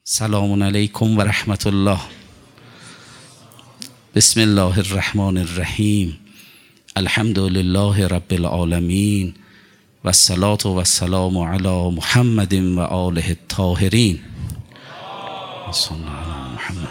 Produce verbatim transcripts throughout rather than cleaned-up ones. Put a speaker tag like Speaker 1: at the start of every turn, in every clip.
Speaker 1: سلام علیکم و رحمت الله. بسم الله الرحمن الرحیم. الحمد لله رب العالمین و الصلاة و السلام علی محمد و آله الطاهرین. صلی الله علی محمد.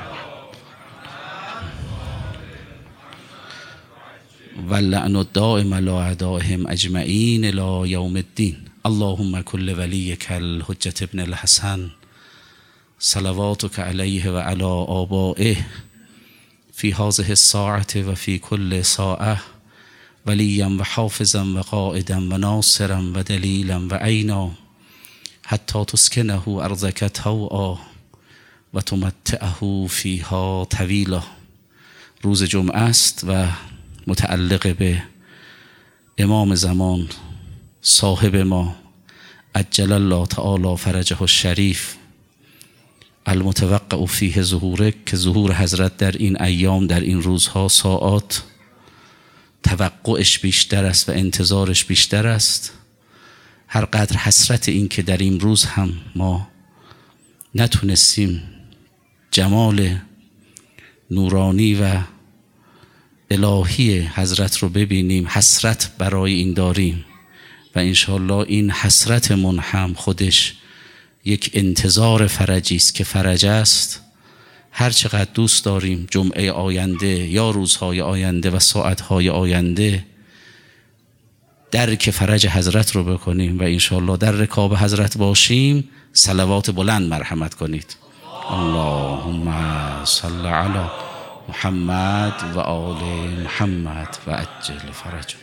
Speaker 1: واللعن الدائم علی اعدائهم اجمعین الی یوم الدین. اللهم کل ولیک الحجة ابن الحسن صلواتك علیه و علی آبائه فی هذه الساعة و فی کل ساعة ولیا و حافظا و قائدا و ناصرا و دلیلا و عینا حتی تسکنه ارضک طوعا و تمتعه فیها طویلا. روز جمعه است و متعلق به امام زمان صاحب ما عجل الله تعالی فرجه الشریف المتوقع فیه ظهوره، که ظهور حضرت در این ایام، در این روزها، ساعات توقعش بیشتر است و انتظارش بیشتر است. هر قدر حسرت این که در این روز هم ما نتونستیم جمال نورانی و الهی حضرت رو ببینیم، حسرت برای این داریم و انشاءالله این حسرتمون هم خودش یک انتظار فرجی است که فرج است. هر چقدر دوست داریم جمعه آینده یا روزهای آینده و ساعتهای آینده درک فرج حضرت رو بکنیم و انشاءالله در رکاب حضرت باشیم. صلوات بلند مرحمت کنید. اللهم صل علی محمد و آل محمد و عجل فرج.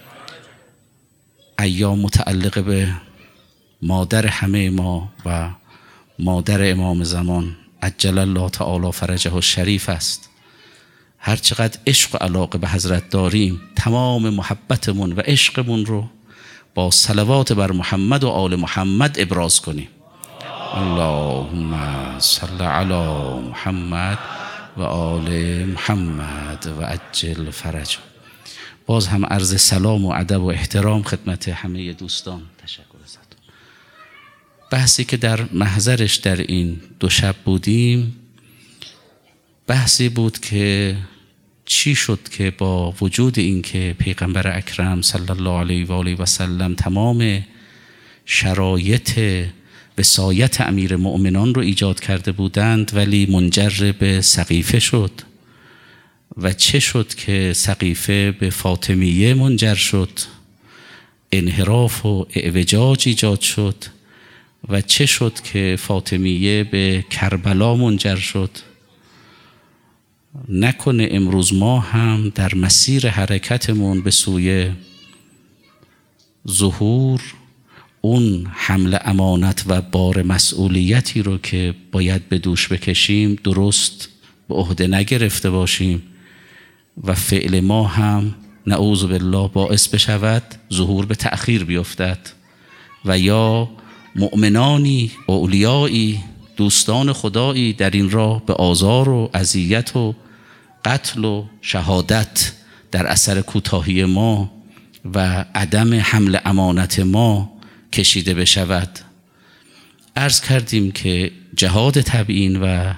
Speaker 1: ایام متعلق به مادر همه ما و مادر امام زمان عجل الله تعالی فرجه الشریف است. هر چقدر عشق و علاقه به حضرت داریم تمام محبتمون و عشقمون رو با صلوات بر محمد و آل محمد ابراز کنیم. اللهم صل علی محمد و آل محمد و عجل فرج. باز هم عرض سلام و ادب و احترام خدمت همه دوستان. تشکر ازتون. بحثی که در محضرش در این دو شب بودیم بحثی بود که چی شد که با وجود این که پیغمبر اکرم صلی الله علیه و آله و سلم تمام شرایط وصایت امیر مؤمنان رو ایجاد کرده بودند ولی منجر به سقیفه شد و چه شد که سقیفه به فاطمیه منجر شد، انحراف و اعوجاج ایجاد شد و چه شد که فاطمیه به کربلا منجر شد. نکنه امروز ما هم در مسیر حرکتمون به سوی ظهور اون حمل امانت و بار مسئولیتی رو که باید به دوش بکشیم درست به عهده نگرفته باشیم و فعل ما هم نعوذ بالله باعث بشود ظهور به تأخیر بیفتد و یا مؤمنانی، اولیایی، دوستان خدایی در این راه به آزار و اذیت و قتل و شهادت در اثر کوتاهی ما و عدم حمل امانت ما کشیده بشود. عرض کردیم که جهاد تبیین و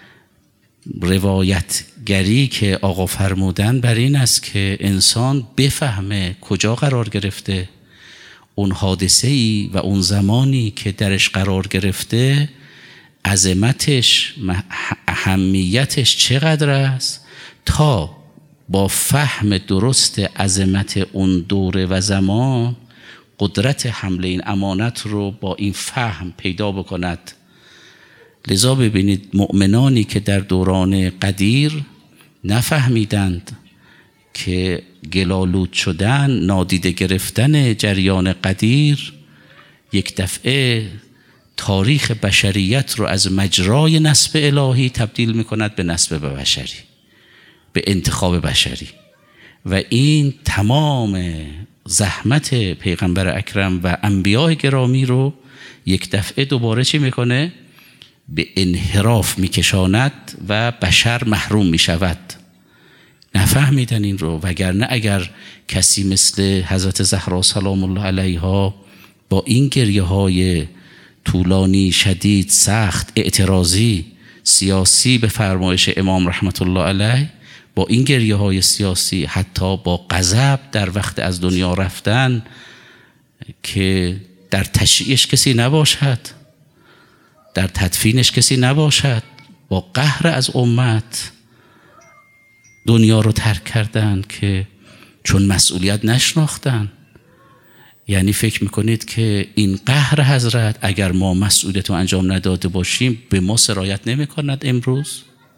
Speaker 1: روایت گری که آقا فرمودن بر این است که انسان بفهمه کجا قرار گرفته، اون حادثه ای و اون زمانی که درش قرار گرفته عظمتش، اهمیتش چقدر است، تا با فهم درست عظمت اون دوره و زمان قدرت حمل این امانت رو با این فهم پیدا بکند. لذا ببینید مؤمنانی که در دوران قدیر نفهمیدند که گلالود شدن، نادیده گرفتن جریان قدیر یک دفعه تاریخ بشریت رو از مجرای نسب الهی تبدیل میکند به نسب بشری، به انتخاب بشری و این تمام زحمت پیغمبر اکرم و انبیاء گرامی رو یک دفعه دوباره چی میکنه؟ به انحراف میکشاند و بشر محروم میشود. نفهمیدن این رو، وگرنه اگر کسی مثل حضرت زهرا سلام الله علیها با این گریه های طولانی، شدید، سخت، اعتراضی، سیاسی به فرمایش امام رحمت الله علیه، با این گریه های سیاسی، حتی با غضب در وقت از دنیا رفتن که در تشییعش کسی نباشد، در تدفینش کسی نباشد، با قهر از امت دنیا رو ترک کردن که چون مسئولیت نشناختن. یعنی فکر میکنید که این قهر حضرت اگر ما مسئولیت رو انجام نداده باشیم به ما سرایت نمیکند امروز؟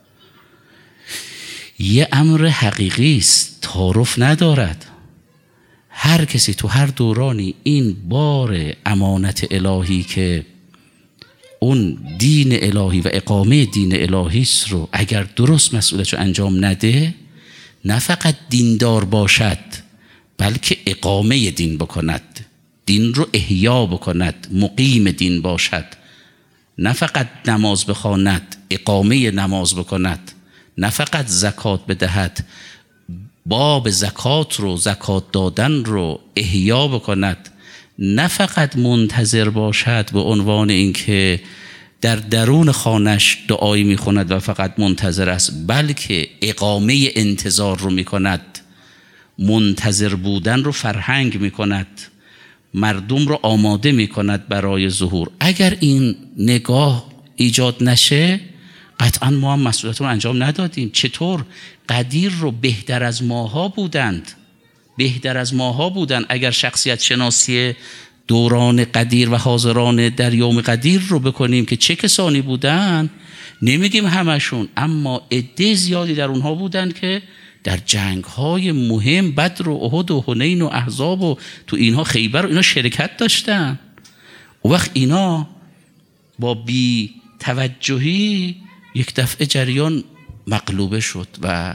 Speaker 1: یه امر حقیقی است، تعارف ندارد. هر کسی تو هر دورانی این بار امانت الهی که اون دین الهی و اقامه دین الهی است رو اگر درست مسئولیت رو انجام نده، نه فقط دیندار باشد بلکه اقامه دین بکند، دین رو احیا بکند، مقیم دین باشد، نه فقط نماز بخواند، اقامه نماز بکند، نه فقط زکات بدهد، باب زکات رو، زکات دادن رو احیا بکند، نه فقط منتظر باشد به عنوان اینکه در درون خانش دعایی میخوند و فقط منتظر است، بلکه اقامه انتظار رو میکند، منتظر بودن رو فرهنگ میکند، مردم رو آماده میکند برای ظهور. اگر این نگاه ایجاد نشه قطعا ما هم مسئولیت رو انجام ندادیم. چطور قدیر رو بهتر از ماها بودند، بهتر از ماها بودند. اگر شخصیت شناسی دوران قدیر و حاضران در یوم قدیر رو بکنیم که چه کسانی بودن، نمیگیم همشون، اما عده زیادی در اونها بودن که در جنگ های مهم بدر و احد و حنین و احزاب و تو اینها خیبر و اینا شرکت داشتن. و وقت اینا با بی توجهی یک دفعه جریان مقلوبه شد و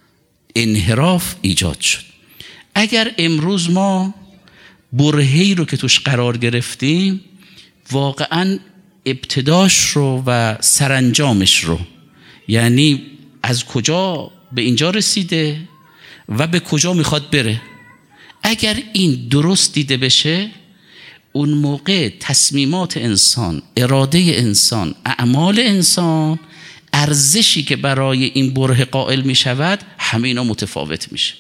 Speaker 1: انحراف ایجاد شد. اگر امروز ما برهه‌ای رو که توش قرار گرفتیم، واقعا ابتداش رو و سرانجامش رو، یعنی از کجا به اینجا رسیده و به کجا میخواد بره، اگر این درست دیده بشه، اون موقع تصمیمات انسان، اراده انسان، اعمال انسان، ارزشی که برای این بره قائل میشود، همه اینا متفاوت میشه.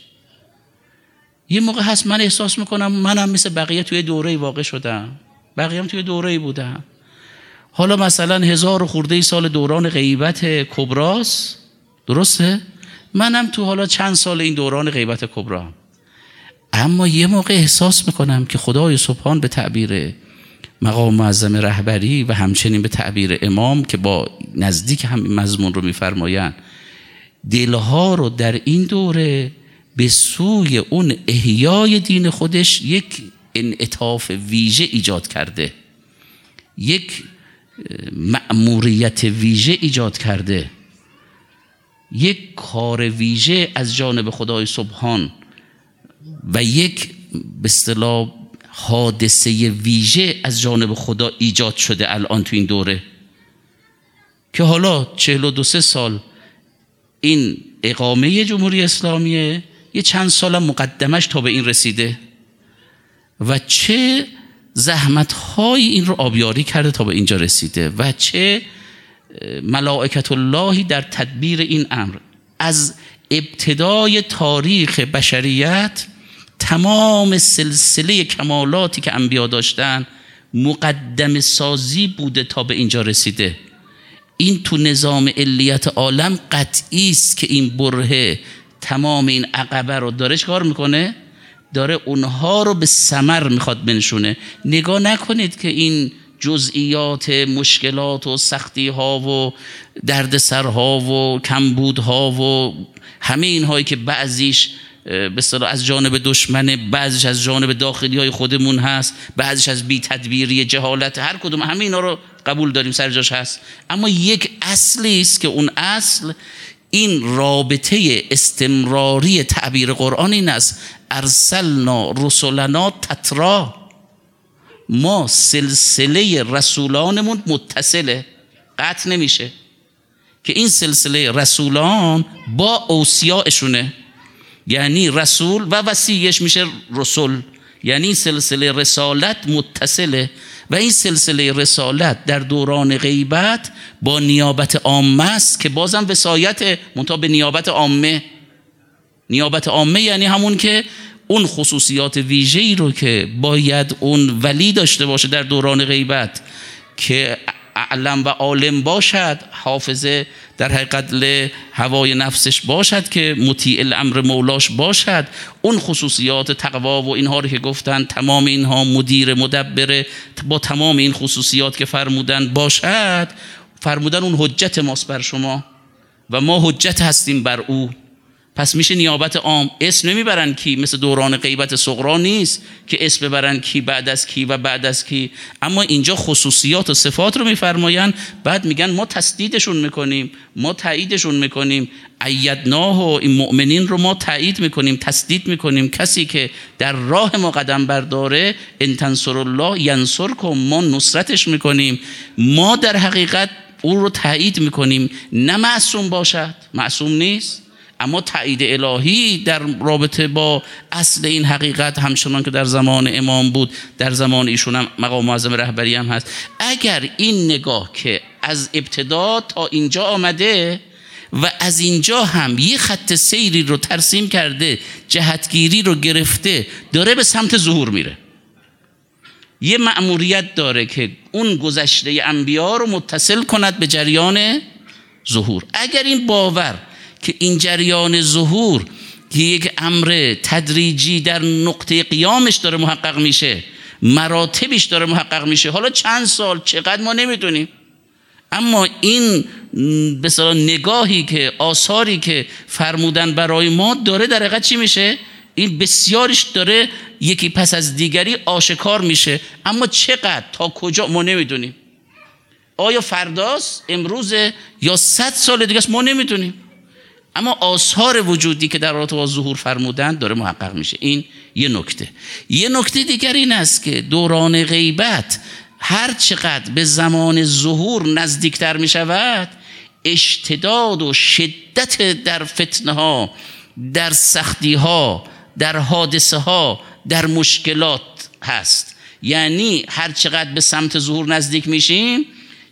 Speaker 1: یه موقع هست من احساس میکنم منم مثل بقیه توی دوره واقع شدم، بقیه هم توی دوره بودم. حالا مثلا هزار و خورده سال دوران غیبت کبراست، درسته؟ منم تو حالا چند سال این دوران غیبت کبرا. اما یه موقع احساس میکنم که خدای سبحان به تعبیر مقام معظم رهبری و همچنین به تعبیر امام که با نزدیک هم مضمون رو میفرمایند، دلها رو در این دوره به سوی اون احیای دین خودش یک انعطاف ویژه ایجاد کرده، یک مأموریت ویژه ایجاد کرده، یک کار ویژه از جانب خدای سبحان و یک به اصطلاح حادثه ویژه از جانب خدا ایجاد شده الان تو این دوره که حالا چهل و دو سه سال این اقامه جمهوری اسلامیه، یه چند سال مقدمش تا به این رسیده و چه زحمت‌هایی این رو آبیاری کرده تا به اینجا رسیده و چه ملائکت اللهی در تدبیر این امر. از ابتدای تاریخ بشریت تمام سلسله کمالاتی که انبیا داشتن مقدم سازی بوده تا به اینجا رسیده. این تو نظام علیت عالم قطعی است که این برهه تمام این عقبه رو داره کار میکنه، داره اونها رو به ثمر میخواد بنشونه. نگاه نکنید که این جزئیات مشکلات و سختی ها و دردسرها و کمبودها و همه اینهایی که بعضیش به اصطلاح از جانب دشمن، بعضیش از جانب داخلی های خودمون هست، بعضیش از بی تدبیری، جهالت، هر کدوم همه اینا رو قبول داریم، سر جاش هست. اما یک اصلی است که اون اصل این رابطه استمراری تعبیر قرآن این است: ارسلنا رسولنا تترا، ما سلسله رسولانمون متصله، قطع نمیشه، که این سلسله رسولان با اوصیاءشونه، یعنی رسول و وصیش میشه رسول، یعنی این سلسله رسالت متصله و این سلسله رسالت در دوران غیبت با نیابت عامه است که بازم وصایت منتها به نیابت عامه. نیابت عامه یعنی همون که اون خصوصیات ویژه‌ای رو که باید اون ولی داشته باشه در دوران غیبت که علم و عالم باشد، حافظه در حقیقت هوای نفسش باشد که مطیع الامر مولاش باشد، اون خصوصیات تقوا و اینها رو که گفتن تمام اینها مدیر مدبر با تمام این خصوصیات که فرمودن باشد، فرمودن اون حجت ماست بر شما و ما حجت هستیم بر او. پس میشه نیابت عام. اسم نمیبرن کی، مثل دوران غیبت صغرا نیست که اسم ببرن کی بعد از کی و بعد از کی، اما اینجا خصوصیات و صفات رو میفرماین، بعد میگن ما تسدیدشون میکنیم، ما تاییدشون میکنیم، ایدناه و این مؤمنین رو ما تایید میکنیم، تسدید میکنیم. کسی که در راه ما قدم برداره ان تنصر الله ینصرکم، ما نصرتش میکنیم، ما در حقیقت او رو تایید میکنیم. نه معصوم باشد، معصوم نیست، اما تایید الهی در رابطه با اصل این حقیقت همچنان که در زمان امام بود، در زمان ایشون هم مقام معظم رهبری هم هست. اگر این نگاه که از ابتدا تا اینجا آمده و از اینجا هم یه خط سیری رو ترسیم کرده، جهتگیری رو گرفته، داره به سمت ظهور میره، یه مأموریت داره که اون گذشته انبیا رو متصل کند به جریان ظهور. اگر این باور که این جریان ظهور که یک امر تدریجی در نقطه قیامش داره محقق میشه، مراتبش داره محقق میشه، حالا چند سال چقدر ما نمیدونیم، اما این به اصطلاح نگاهی که آثاری که فرمودن برای ما داره در حقیقت چی میشه؟ این بسیارش داره یکی پس از دیگری آشکار میشه، اما چقدر تا کجا ما نمیدونیم. آیا فرداست، امروزه، یا صد سال دیگه است، ما نمیدونیم، اما آثار وجودی که در رابطه با ظهور فرمودن داره محقق میشه. این یه نکته. یه نکته دیگر این است که دوران غیبت هر چقدر به زمان ظهور نزدیکتر میشود، اشتداد و شدت در فتنه ها، در سختی ها، در حادثه ها، در مشکلات هست. یعنی هر چقدر به سمت ظهور نزدیک میشیم،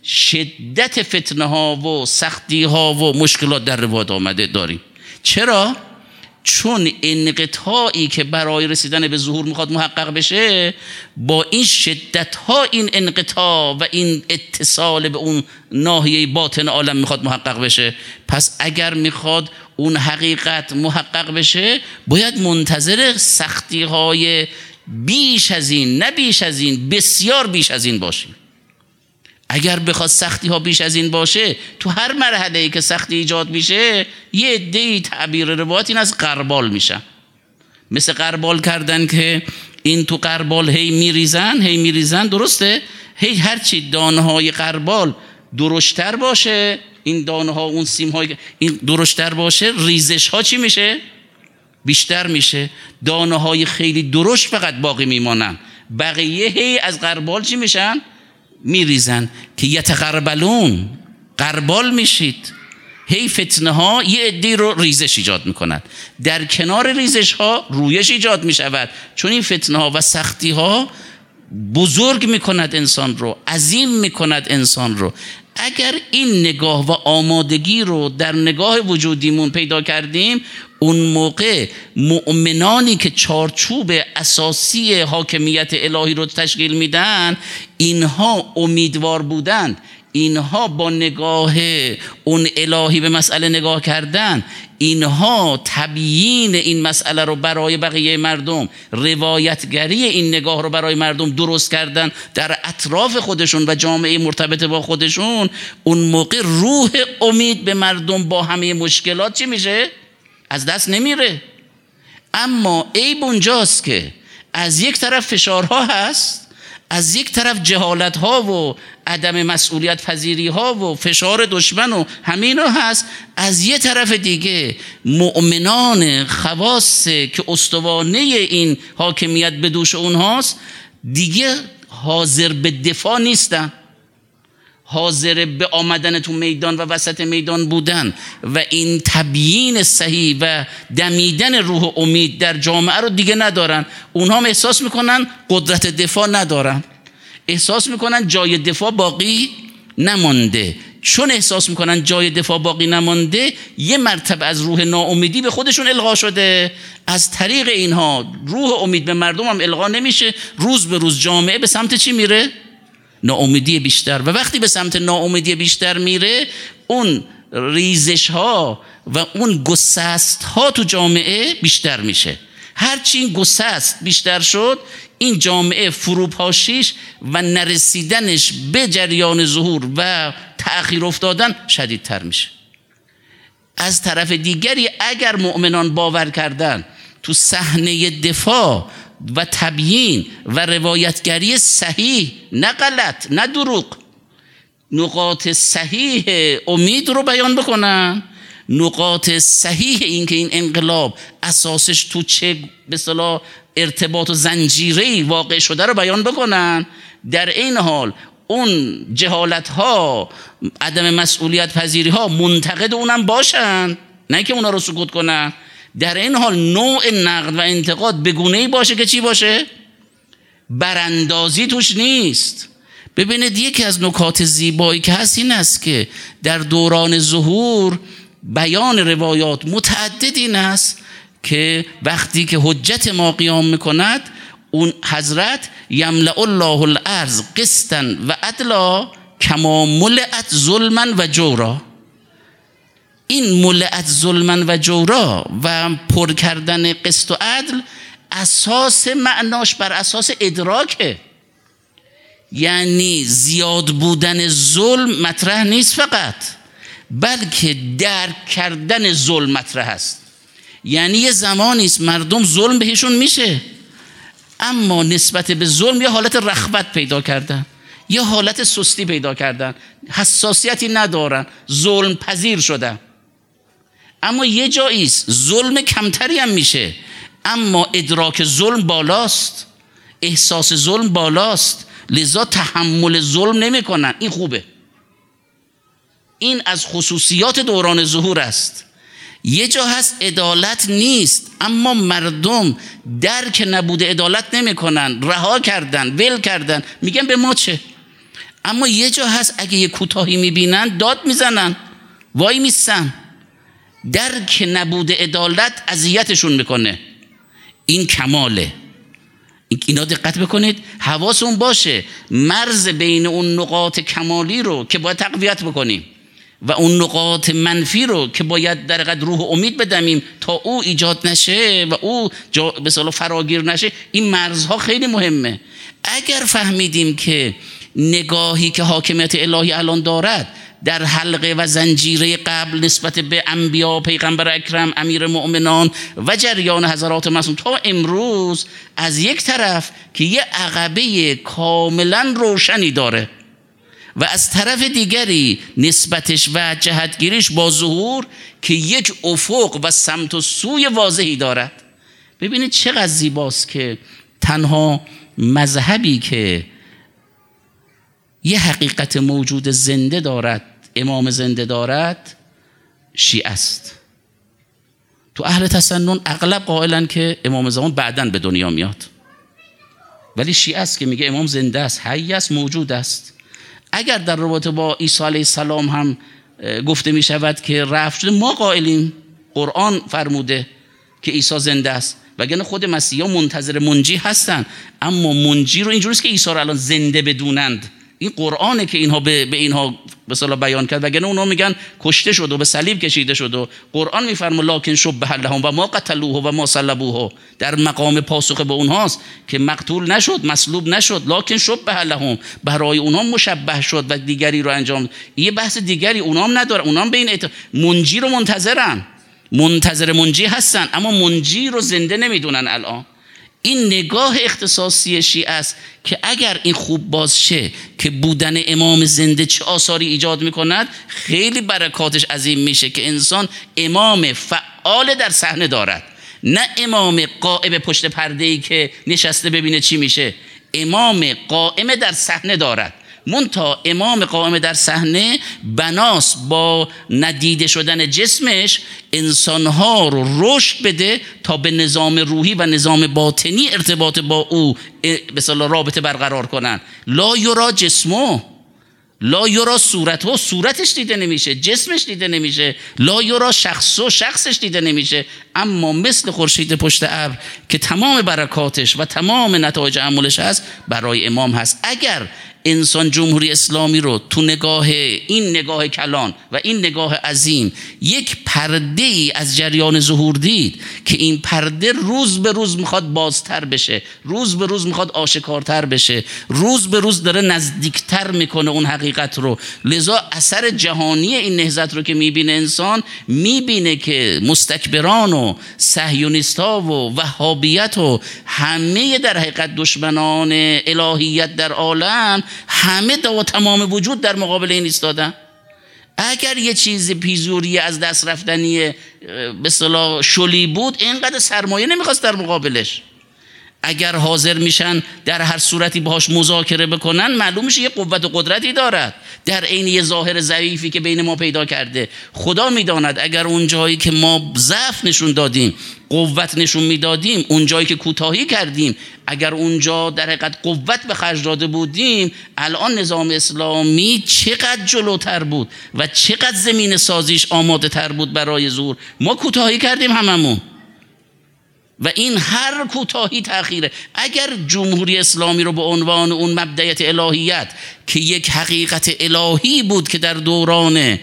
Speaker 1: شدت فتنه ها و سختی ها و مشکلات در رواد آمده داریم. چرا؟ چون انقطاعی که برای رسیدن به ظهور میخواد محقق بشه، با این شدت ها این انقطاع و این اتصال به اون ناحیه باطن عالم میخواد محقق بشه. پس اگر میخواد اون حقیقت محقق بشه، باید منتظر سختی های بیش از این، نه بیش از این، بسیار بیش از این باشیم. اگر بخواد سختی ها بیش از این باشه، تو هر مرحله‌ای که سختی ایجاد میشه، یه عده‌ای تعبیر روایت این از غربال میشن. مثل غربال کردن که این تو غربال هی میریزن، هی میریزن، درسته؟ هی هرچی دانه های غربال درشتر باشه، این دانه ها، اون سیم های این درشتر باشه، ریزش ها چی میشه؟ بیشتر میشه. دانه های خیلی درشت فقط باقی میمانن، بقیه هی از غربال چی میشن؟ میریزن که یتغربلون، غربال میشید. هی فتنه ها یه عدی رو ریزش ایجاد میکنند، در کنار ریزش ها رویش ایجاد میشود، چون این فتنه ها و سختی ها بزرگ میکند انسان رو، عظیم میکند انسان رو. اگر این نگاه و آمادگی رو در نگاه وجودیمون پیدا کردیم، اون موقع مؤمنانی که چارچوب اساسی حاکمیت الهی رو تشکیل میدن، اینها امیدوار بودند، اینها با نگاه اون الهی به مسئله نگاه کردن، اینها تبیین این مسئله رو برای بقیه مردم، روایتگری این نگاه رو برای مردم درست کردن در اطراف خودشون و جامعه مرتبط با خودشون، اون موقع روح امید به مردم با همه مشکلات چی میشه؟ از دست نمیره. اما عیب اونجاست که از یک طرف فشارها هست، از یک طرف جهالت ها و عدم مسئولیت پذیری ها و فشار دشمن و همینا هست، از یک طرف دیگه مؤمنان خواص که استوانه این حاکمیت به دوش اونهاست دیگه حاضر به دفاع نیستن، حاضر به آمدن تو میدان و وسط میدان بودن و این تبیین صحیح و دمیدن روح امید در جامعه رو دیگه ندارن. اونها هم احساس میکنن قدرت دفاع ندارن، احساس میکنن جای دفاع باقی نمانده. چون احساس میکنن جای دفاع باقی نمانده، یه مرتبه از روح ناامیدی به خودشون القا شده. از طریق اینها روح امید به مردم هم القا نمیشه. روز به روز جامعه به سمت چی میره؟ ناامیدی بیشتر. و وقتی به سمت ناامیدی بیشتر میره، اون ریزش ها و اون گسست ها تو جامعه بیشتر میشه. هرچی این گسست بیشتر شد، این جامعه فروپاشیش و نرسیدنش به جریان ظهور و تأخیر افتادن شدیدتر میشه. از طرف دیگری اگر مؤمنان باور کردن تو صحنه دفاع و تبیین و روایتگری صحیح، نه غلط نه دروغ، نقاط صحیح امید رو بیان بکنن، نقاط صحیح این که این انقلاب اساسش تو چه به اصطلاح ارتباط و زنجیره‌ای واقع شده رو بیان بکنن، در این حال اون جهالت ها، عدم مسئولیت پذیری ها منتقد اونم باشن، نه که اونا رو سکوت کنن. در این حال نوع نقد و انتقاد به گونه‌ای باشه که چی باشه؟ براندازی توش نیست. ببینید یکی از نکات زیبایی که هست این است که در دوران ظهور بیان روایات متعدد این است که وقتی که حجت ما قیام میکند، اون حضرت یملأ الله الارض قسطا و عدلا کما ملئت ظلما و جورا. این ملئت ظلما و جورا و پر کردن قسط و عدل اساس معناش بر اساس ادراکه. یعنی زیاد بودن ظلم مطرح نیست فقط، بلکه درک کردن ظلم مطرح است. یعنی یه زمانی است مردم ظلم بهشون میشه، اما نسبت به ظلم یه حالت رغبت پیدا کردن، یه حالت سستی پیدا کردن، حساسیتی ندارن، ظلم پذیر شدن. اما یه جایی است ظلم کمتری هم میشه، اما ادراک ظلم بالاست، احساس ظلم بالاست، لذا تحمل ظلم نمی کنن. این خوبه، این از خصوصیات دوران ظهور است. یه جا هست عدالت نیست، اما مردم درک نبوده عدالت نمی کنن، رها کردن، ول کردن، میگن به ما چه. اما یه جا هست اگه یه کوتاهی میبینن داد میزنن، وای میستن. درک نبوده عدالت اذیتشون میکنه. این کماله. اینا دقت بکنید، حواسون باشه مرز بین اون نقاط کمالی رو که باید تقویت بکنیم و اون نقاط منفی رو که باید در قدر روح امید بدمیم تا او ایجاد نشه و او به اصطلاح فراگیر نشه. این مرزها خیلی مهمه. اگر فهمیدیم که نگاهی که حاکمیت الهی الان دارد در حلقه و زنجیره قبل نسبت به انبیا، پیغمبر اکرم، امیر مؤمنان و جریان حضرات معصوم تا امروز، از یک طرف که یه عقبه کاملا روشنی داره و از طرف دیگری نسبتش و جهتگیریش با ظهور که یک افق و سمت و سوی واضحی دارد. ببینید چقدر زیباست که تنها مذهبی که یه حقیقت موجود زنده دارد، امام زنده دارد، شیعه است. تو اهل تسنن اغلب قائلن که امام زمان بعداً به دنیا میاد، ولی شیعه است که میگه امام زنده است، حی است، موجود است. اگر در رابطه با عیسی علیه السلام هم گفته می شود که رفت شده، ما قائلیم قرآن فرموده که عیسی زنده است، وگرنه خود مسیحا منتظر منجی هستن. اما منجی رو اینجوریست که عیسی رو الان زنده بدونند. این قرآنه که اینها به, به اینها به اصطلاح بیان کرد، وگرنه اونها میگن کشته شد و به صلیب کشیده شد و قرآن میفرمه لکن شبه لهم و ما قتلوه و ما صلبوه. در مقام پاسخ به اونهاست که مقتول نشد، مصلوب نشد، لکن شبه لهم، برای اونها مشبه شد و دیگری رو انجام. یه بحث دیگری اونها هم نداره، اونها هم به این اعت... منجی رو منتظرن، منتظر منجی هستن، اما منجی رو زنده نمیدونن الان. این نگاه اختصاصی شیعه است که اگر این خوب باز شه که بودن امام زنده چه آثاری ایجاد میکند، خیلی برکاتش عظیم میشه که انسان امام فعال در صحنه دارد، نه امام قائم پشت پرده‌ای که نشسته ببینه چی میشه. امام قائم در صحنه دارد، منتها امام قائم در صحنه بناس با ندیده شدن جسمش انسانها رو رشد بده تا به نظام روحی و نظام باطنی ارتباط با او به اصطلاح رابطه برقرار کنن. لا یرا جسمو، لا یرا صورتو، صورتش دیده نمیشه، جسمش دیده نمیشه. لا یرا شخصو، شخصش دیده نمیشه. اما مثل خورشید پشت ابر که تمام برکاتش و تمام نتایج عملش هست، برای امام هست. اگر انسان جمهوری اسلامی رو تو نگاه این نگاه کلان و این نگاه عظیم یک پرده ای از جریان ظهور دید که این پرده روز به روز میخواد بازتر بشه، روز به روز میخواد آشکارتر بشه، روز به روز داره نزدیکتر میکنه اون حقیقت رو، لذا اثر جهانی این نهضت رو که میبینه انسان، میبینه که مستکبران و صهیونیست‌ها و وهابیت و همه در حقیقت دشمنان الهیت در عالم همه با تمام وجود در مقابل این ایستادن. اگر یه چیز پیزوری از دست رفتنی به اصطلاح شلی بود، اینقدر سرمایه نمیخواست در مقابلش. اگر حاضر میشن در هر صورتی باهاش مذاکره بکنن، معلوم میشه یه قوت و قدرتی دارد در عین یه ظاهر ضعیفی که بین ما پیدا کرده. خدا میداند اگر اون جایی که ما ضعف نشون دادیم قوت نشون میدادیم، اون جایی که کوتاهی کردیم اگر اونجا در حقیقت قوت به خرج داده بودیم، الان نظام اسلامی چقدر جلوتر بود و چقدر زمین سازیش آماده تر بود برای ظهور. ما کوتاهی کردیم هممون و این هر کوتاهی تأخیره. اگر جمهوری اسلامی رو به عنوان اون مبدأیت الهیت که یک حقیقت الهی بود که در دوران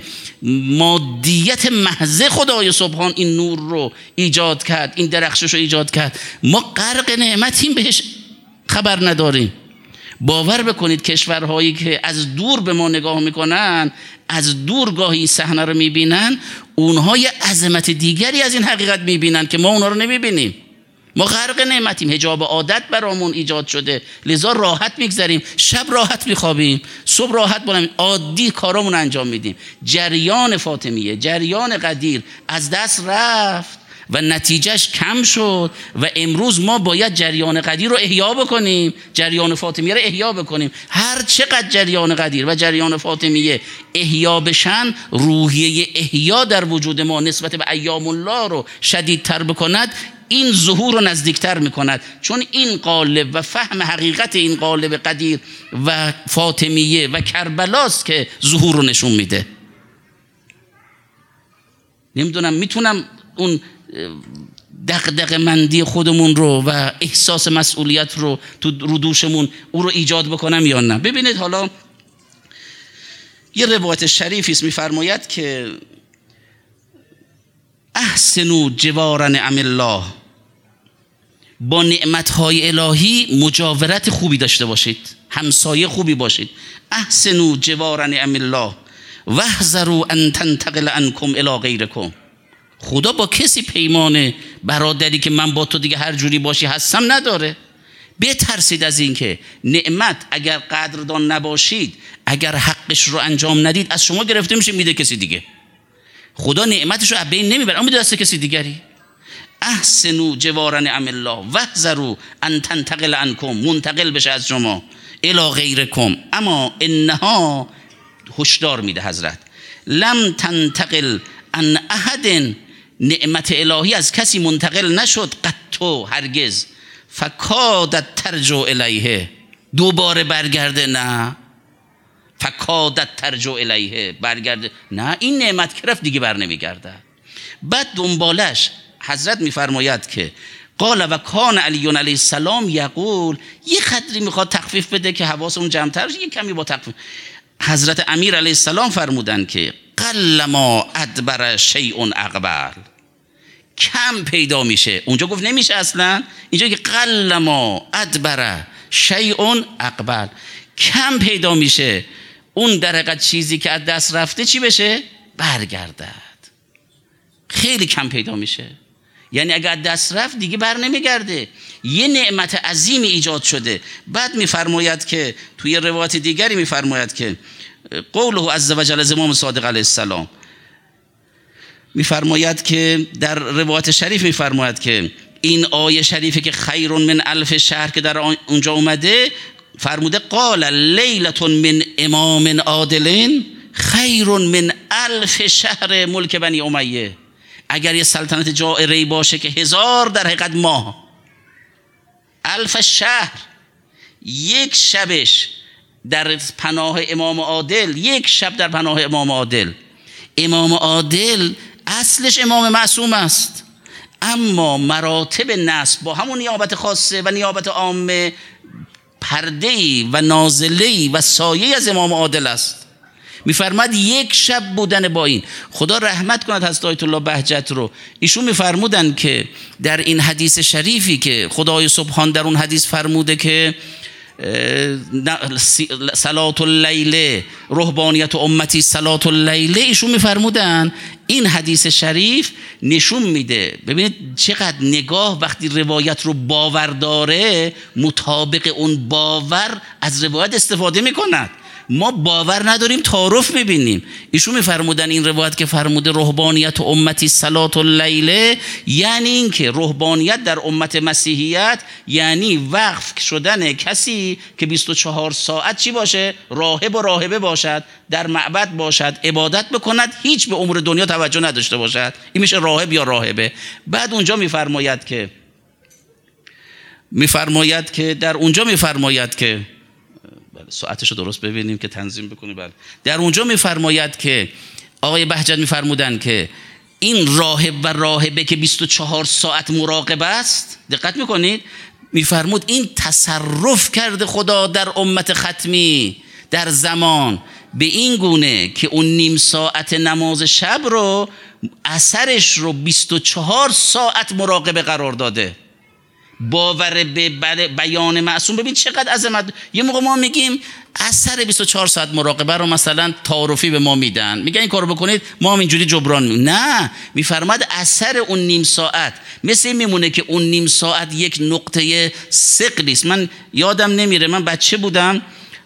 Speaker 1: مادیت محض خدای سبحان این نور رو ایجاد کرد، این درخشش رو ایجاد کرد، ما غرق نعمتیم بهش خبر نداریم. باور بکنید کشورهایی که از دور به ما نگاه میکنن، از دور گاهی صحنه رو میبینن، اونها یه عظمت دیگری از این حقیقت میبینن که ما اونها رو نمیبینیم. ما غرق نعمتیم، حجاب عادت برامون ایجاد شده، لذا راحت میگذریم، شب راحت میخوابیم، صبح راحت بلند، عادی کارامون انجام میدیم. جریان فاطمیه، جریان قدیر از دست رفت و نتیجهش کم شد و امروز ما باید جریان قدیر رو احیا بکنیم، جریان فاطمیه رو احیا بکنیم. هر چقدر جریان قدیر و جریان فاطمیه احیا بشن، روحیه احیا در وجود ما نسبت به ایام الله رو شدیدتر بکند، این ظهور رو نزدیکتر میکند. چون این قالب و فهم حقیقت این قالب قدیر و فاطمیه و کربلاست که ظهور رو نشون میده. نمیدونم میتونم اون دغدغه مندی خودمون رو و احساس مسئولیت رو تو رو دوشمون او رو ایجاد بکنم یا نه. ببینید حالا یه روایت شریفی است، میفرماید که احسنوا جوار نعم الله، با نعمتهای الهی مجاورت خوبی داشته باشید، همسایه خوبی باشید. احسنوا جوار نعم الله واحذروا ان تنتقل عنکم الی غیرکم. خدا با کسی پیمان برادری که من با تو دیگه هر جوری باشی هستم نداره. بترسید از این که نعمت اگر قدردان نباشید، اگر حقش رو انجام ندید، از شما گرفته میشه میده کسی دیگه. خدا نعمتش رو از بین نمیبره، اما میده دست کسی دیگری. احسنوا جوار نعم الله واحذروا ان تنتقل عنکم، منتقل بشه از شما، الی غیرکم. اما انها، هشدار میده حضرت، لم تنتقل عن احد، نعمت الهی از کسی منتقل نشد قطو، هرگز، فکادت ترجع الیه، دوباره برگرده، نه، فکادت ترجع الیه، برگرده، نه، این نعمت که رفت دیگه بر نمیگرده. بعد دنبالش حضرت میفرماید که قال و کان علی علیه السلام یقول، یه قدری میخواد تخفیف بده که حواسمون جمع‌تر بشه، یه کمی با تخفیف. حضرت امیر علیه السلام فرمودن که قل ما ادبر شیء اقبل، کم پیدا میشه. اونجا گفت نمیشه اصلا، اینجا که قل ما ادبر شیء اقبل، کم پیدا میشه اون در حقیقت چیزی که از دست رفته چی بشه؟ برگردد. خیلی کم پیدا میشه، یعنی اگر دست رفت دیگه بر نمیگرده. یه نعمت عظیمی ایجاد شده. بعد میفرماید که توی روایت دیگری میفرماید که قوله عز وجل از امام صادق علیه السلام، میفرماید که در روایت شریف میفرماید که این آیه شریفه که خیر من الف شهر که در اونجا اومده، فرموده قال لیلة من امام عادل خیر من الف شهر ملک بنی امیه. اگر یه سلطنت جائری باشه که هزار در حقیقت ماه، الف شهر، یک شبش در پناه امام عادل، یک شب در پناه امام عادل. امام عادل اصلش امام معصوم است، اما مراتب نصب با همون نیابت خاصه و نیابت عامه پرده‌ای و نازله‌ای و سایه از امام عادل است. میفرماد یک شب بودن با این. خدا رحمت کند حضرت آیت الله بهجت رو. ایشون میفرمودن که در این حدیث شریفی که خدای سبحان در اون حدیث فرموده که صلات اللیل رهبانیت امتی صلات اللیل، ایشون میفرمودن این حدیث شریف نشون میده، ببینید چقدر نگاه وقتی روایت رو باور داره مطابق اون باور از روایت استفاده میکند. ما باور نداریم، تعارف میبینیم. ایشون میفرمودن این روایت که فرموده رهبانیت امتی صلات اللیل، یعنی این که رهبانیت در امت مسیحیت یعنی وقف شدن کسی که بیست و چهار ساعت چی باشه؟ راهب و راهبه باشد، در معبد باشد، عبادت بکند، هیچ به امور دنیا توجه نداشته باشد. این میشه راهب یا راهبه. بعد اونجا میفرماید که میفرماید که در اونجا میفرماید که ساعتشو درست ببینیم که تنظیم بکنیم. بله. در اونجا میفرماید که آقای بهجت میفرمودن که این راهب و راهبه که بیست و چهار ساعت مراقب است، دقت میکنید، میفرمود این تصرف کرده خدا در امت ختمی در زمان به این گونه که اون نیم ساعت نماز شب رو اثرش رو بیست و چهار ساعت مراقبه قرار داده. باور به بیان معصوم. ببین چقدر عظمت. یه موقع ما میگیم اثر بیست و چهار ساعت مراقبه رو مثلا تعارفی به ما میدن، میگن این کارو بکنید، ما هم اینجوری جبران میکنیم. نه، میفرماد اثر اون نیم ساعت مثل میمونه که اون نیم ساعت یک نقطه ثقلی است. من یادم نمیره، من بچه بودم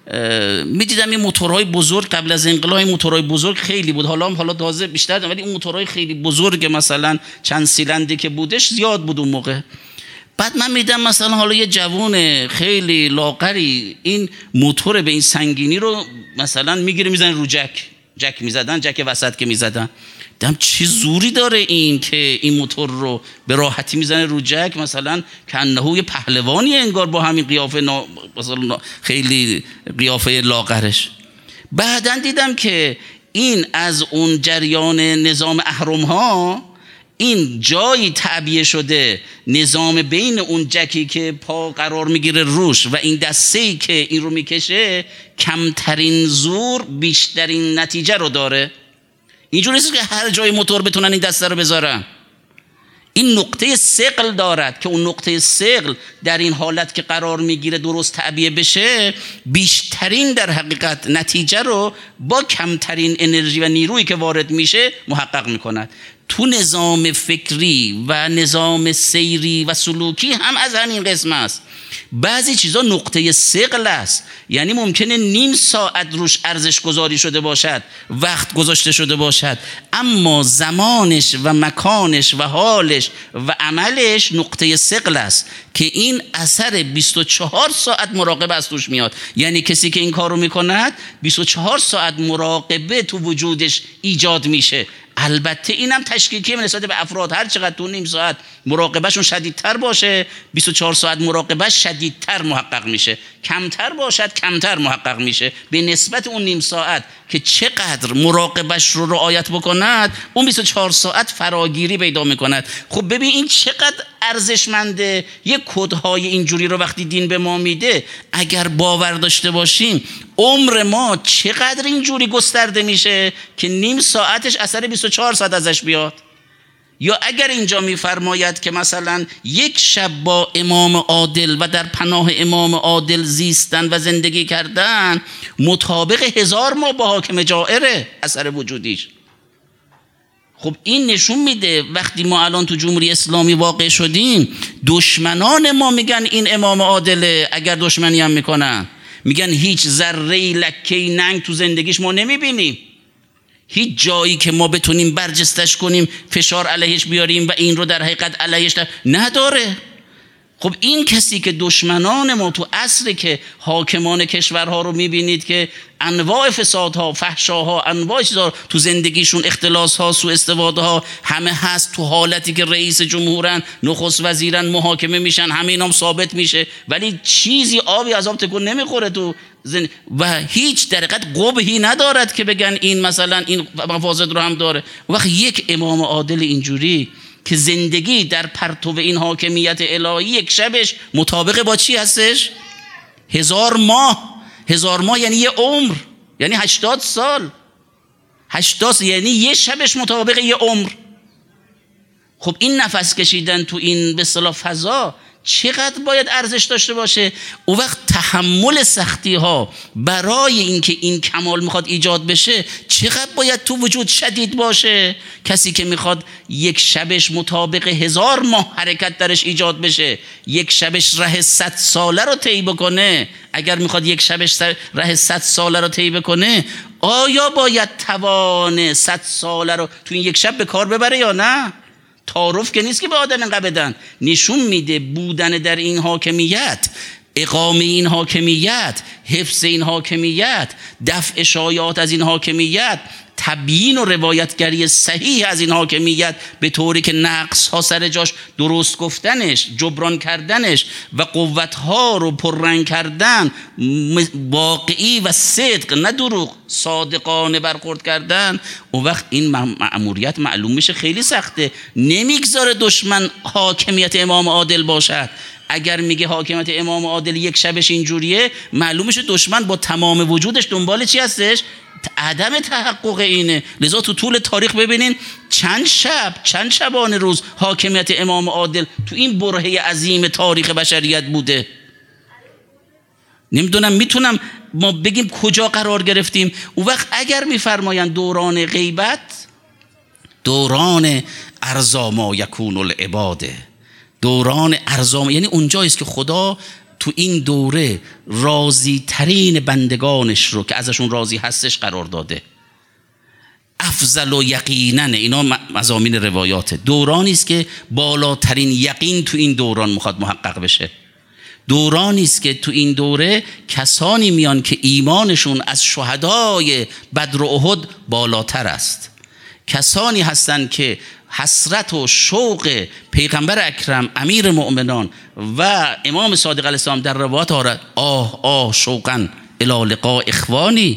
Speaker 1: میدیدم این موتورهای بزرگ قبل از انقلاب، این موتورهای بزرگ خیلی بود، حالا هم حالا تازه بیشتر، ولی اون موتورهای خیلی بزرگ مثلا چند سیلندی که بودش زیاد بود اون موقع. بعد من میدم مثلا حالا یه جوون خیلی لاغری این موتور به این سنگینی رو مثلا میگیره میزنه رو جک، جک میزدن، جک وسط که میزدن، دیدم چه زوری داره این که این موتور رو به راحتی میزنه رو جک، مثلا کنهو یه پهلوانی انگار با همین قیافه نا... مثلا خیلی قیافه لاغرش. بعدن دیدم که این از اون جریان نظام اهرم ها این جایی تعبیه شده، نظام بین اون جکی که پا قرار میگیره روش و این دسته‌ای که این رو میکشه کمترین زور بیشترین نتیجه رو داره. اینجوری نیست که هر جای موتور بتونن این دسته رو بذارن. این نقطه ثقل دارد که اون نقطه ثقل در این حالت که قرار میگیره درست تعبیه بشه بیشترین در حقیقت نتیجه رو با کمترین انرژی و نیرویی که وارد میشه محقق میکند. تو نظام فکری و نظام سیری و سلوکی هم از همین قسم است. بعضی چیزا نقطه ثقل است، یعنی ممکنه نیم ساعت روش ارزش گذاری شده باشد، وقت گذاشته شده باشد، اما زمانش و مکانش و حالش و عملش نقطه ثقل است که این اثر بیست و چهار ساعت مراقبه از توش میاد. یعنی کسی که این کارو میکند بیست و چهار ساعت مراقبه تو وجودش ایجاد میشه. البته اینم تشکیکیه نسبت به افراد، هر چقدر تو نیم ساعت مراقبهشون شدیدتر باشه بیست و چهار ساعت مراقبه شدیدتر محقق میشه، کمتر باشد کمتر محقق میشه به نسبت اون نیم ساعت که چقدر مراقبهش رو رعایت بکند اون بیست و چهار ساعت فراگیری پیدا میکند. خب ببین این چقدر ارزشمنده. یک کدهای اینجوری رو وقتی دین به ما میده اگر باور داشته باشیم عمر ما چقدر اینجوری گسترده میشه که نیم ساعتش اثر بیست و چهار ساعت ازش بیاد. یا اگر اینجا میفرماید که مثلا یک شب با امام عادل و در پناه امام عادل زیستن و زندگی کردن مطابق هزار ماه با حاکم جائره اثر وجودیش. خب این نشون میده وقتی ما الان تو جمهوری اسلامی واقع شدیم دشمنان ما میگن این امام عادله، اگر دشمنی هم میکنن میگن هیچ ذره لکه ننگ تو زندگیش ما نمیبینیم، هیچ جایی که ما بتونیم برجستش کنیم فشار علیهش بیاریم و این رو در حقیقت علیهش نداره. خب این کسی که دشمنان ما تو عصری که حاکمان کشورها رو میبینید که انواع فسادها، فحشاها، انواع چیزها تو زندگیشون، اختلاسها، سوء استفاده‌ها همه هست، تو حالتی که رئیس جمهورن، نخست وزیرن، محاکمه میشن، همه اینام ثابت میشه، ولی چیزی آبی از آب تکون نمیخوره تو زن... و هیچ در حقیقت قبحی ندارد که بگن این مثلا این مفاسد رو هم داره. وقتی یک امام عادل اینجوری که زندگی در پرتو این حاکمیت الهی یک شبش مطابق با چی هستش؟ هزار ماه. هزار ماه یعنی یه عمر، یعنی هشتاد سال. هشتاد یعنی یه شبش مطابق یه عمر. خب این نفس کشیدن تو این به اصطلاح فضا چقدر باید ارزش داشته باشه؟ اون وقت تحمل سختی ها برای اینکه این کمال میخواد ایجاد بشه چقدر باید تو وجود شدید باشه؟ کسی که میخواد یک شبش مطابق هزار ماه حرکت درش ایجاد بشه، یک شبش ره صد ساله رو طی بکنه، اگر میخواد یک شبش ره صد ساله رو طی بکنه، آیا باید توان صد ساله رو تو این یک شب به کار ببره یا نه؟ تعارف که نیست که به آدم اینقدر بدن. نشون میده بودن در این حاکمیت، اقامه این حاکمیت، حفظ این حاکمیت، دفع شایعات از این حاکمیت، تبیین و روایتگری صحیح از این حاکمیت به طوری که نقص ها سر جاش درست گفتنش، جبران کردنش و قوت ها رو پررنگ کردن، واقعی و صدق نه دروغ، صادقانه برخورد کردن. اون وقت این مأموریت معلوم میشه خیلی سخته. نمیگذاره دشمن حاکمیت امام عادل باشد. اگر میگه حاکمیت امام عادل یک شبش اینجوریه، معلوم میشه دشمن با تمام وجودش دنبال چی هستش؟ عدم تحقق اینه. لذا تو طول تاریخ ببینین چند شب، چند شبانه روز حاکمیت امام عادل تو این برهه عظیم تاریخ بشریت بوده. نمیدونم میتونم ما بگیم کجا قرار گرفتیم. اون وقت اگر میفرمایند دوران غیبت دوران ارضا ما یکون العباده، دوران ارضا، یعنی اونجاییست که خدا تو این دوره راضی ترین بندگانش رو که ازشون راضی هستش قرار داده. افضل و یقینا، اینا مضامین روایاته. دورانی است که بالاترین یقین تو این دوران میخواد محقق بشه. دورانی است که تو این دوره کسانی میان که ایمانشون از شهدای بدر و احد بالاتر است. کسانی هستند که حسرت و شوق پیغمبر اکرم امیر مؤمنان و امام صادق علیه السلام در روایات آورد آه آه شوقا الی لقاء اخوانی،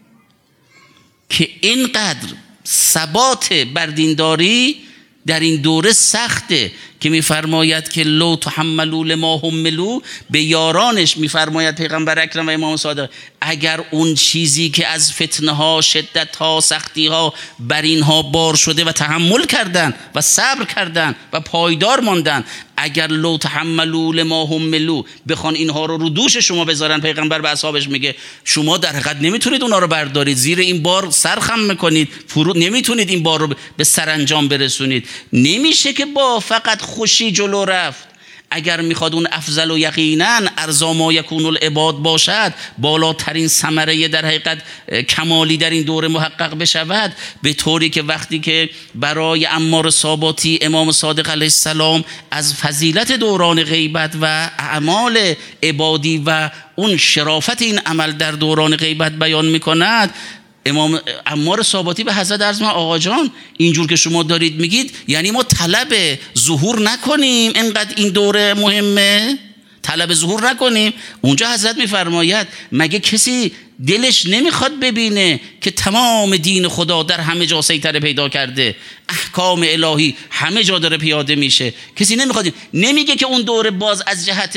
Speaker 1: که اینقدر ثبات بر دینداری در این دوره سخته که میفرماید که لو تحملوا لما حملوا، به یارانش میفرماید پیغمبر اکرم و امام صادق، اگر اون چیزی که از فتنه ها، شدت ها، سختی ها بر اینها بار شده و تحمل کردن و صبر کردن و پایدار ماندن، اگر لو تحملوا لما حملوا، بخوان اینها رو رو دوش شما بذارن، پیغمبر به اصحابش میگه شما در حقیقت نمیتونید اونها رو بردارید، زیر این بار سرخم میکنید، فرو نمیتونید این بار رو به سرانجام برسونید. نمیشه که با فقط خوشی جلو رفت. اگر میخواد اون افضل و یقینا ارضا ما یکون العباد باشد، بالاترین ثمره در حقیقت کمالی در این دوره محقق بشود، به طوری که وقتی که برای عمار ساباتی امام صادق علیه السلام از فضیلت دوران غیبت و اعمال عبادی و اون شرافت این عمل در دوران غیبت بیان میکند، امام عمار ساباتی به حضرت عرض می‌کنه آقا جان اینجور که شما دارید میگید یعنی ما طلب ظهور نکنیم، اینقدر این دوره مهمه، طلب ظهور نکنیم؟ اونجا حضرت میفرماید مگه کسی دلش نمیخواد ببینه که تمام دین خدا در همه جا سیطره پیدا کرده، احکام الهی همه جا داره پیاده میشه؟ کسی نمیخواد؟ نمیگه که اون دوره باز از جهت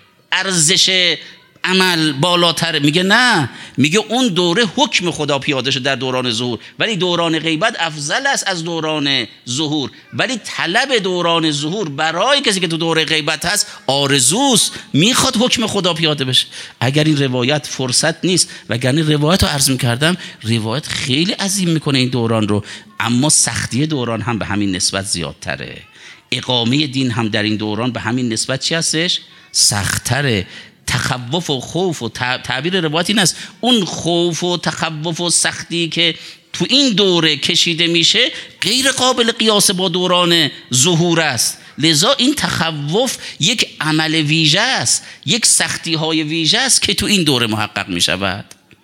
Speaker 1: ارزش عمل بالاتر، میگه نه، میگه اون دوره حکم خدا پیاده شده در دوران ظهور، ولی دوران غیبت افضل است از دوران ظهور. ولی طلب دوران ظهور برای کسی که تو دوره غیبت هست آرزوست، میخواد حکم خدا پیاده بشه. اگر این روایت فرصت نیست، وگرنه روایت رو عرض میکردم، روایت خیلی عظیم میکنه این دوران رو، اما سختی دوران هم به همین نسبت زیادتره. اقامه دین هم در این دوران به همین نسبت چی هستش؟ سخت‌تره. تخوف و خوف و تعبیر روایت این است، اون خوف و تخوف و سختی که تو این دوره کشیده میشه غیر قابل قیاس با دوران ظهور است. لذا این تخوف یک عمل ویژه است، یک سختی های ویژه است که تو این دوره محقق می شود.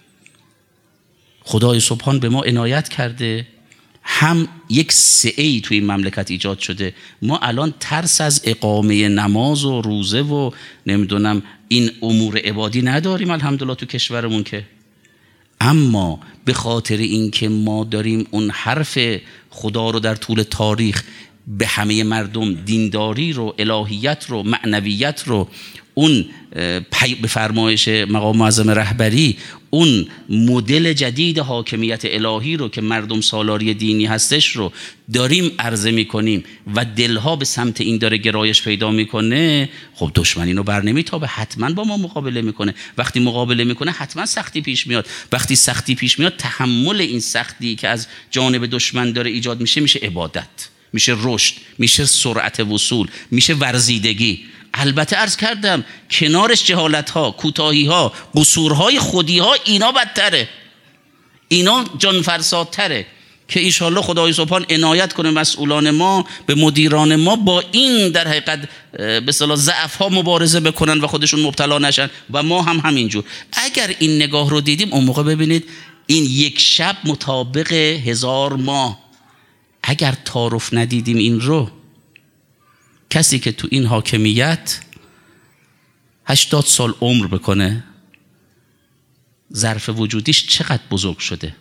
Speaker 1: خدای سبحان به ما عنایت کرده، هم یک سعی توی این مملکت ایجاد شده. ما الان ترس از اقامه نماز و روزه و نمیدونم این امور عبادی نداریم الحمدلله تو کشورمون که. اما به خاطر اینکه ما داریم اون حرف خدا رو در طول تاریخ به همه مردم، دینداری رو، الهیت رو، معنویت رو، اون به فرمایش مقام معظم رهبری اون مدل جدید حاکمیت الهی رو که مردم سالاری دینی هستش رو داریم عرضه میکنیم و دلها به سمت این داره گرایش پیدا میکنه، خب دشمن اینو بر نمیتابه، حتما با ما مقابله میکنه. وقتی مقابله میکنه حتما سختی پیش میاد. وقتی سختی پیش میاد، تحمل این سختی که از جانب دشمن داره ایجاد میشه میشه عبادت، میشه رشد، میشه سرعت وصول، میشه ورزیدگی. البته عرض کردم کنارش جهالت ها، کوتاهی ها، قصورهای خودی ها، اینا بدتره، اینا جانفرسادتره که ایشالله خدای سبحان عنایت کنه مسئولان ما به مدیران ما با این در حقیقت به اصطلاح ضعف ها مبارزه بکنن و خودشون مبتلا نشن و ما هم همینجور. اگر این نگاه رو دیدیم اون موقع ببینید این یک شب مطابق هزار ماه. اگر تعارف ندیدیم این رو، کسی که تو این حاکمیت هشتاد سال عمر بکنه، ظرف وجودیش چقدر بزرگ شده،